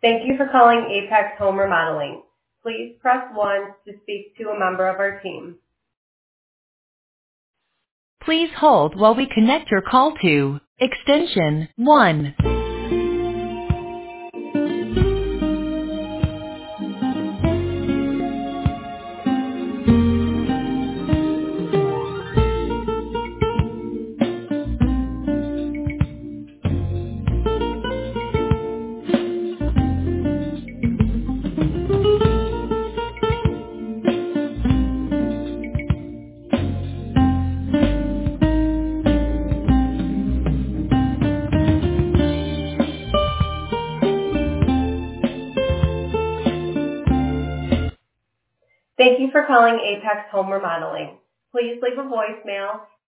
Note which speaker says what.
Speaker 1: Thank you for calling Apex Home Remodeling. Please press 1 to speak to a member of our team. Please hold while we connect your call to extension 1. Thank you for calling Apex Home Remodeling. Please leave a voicemail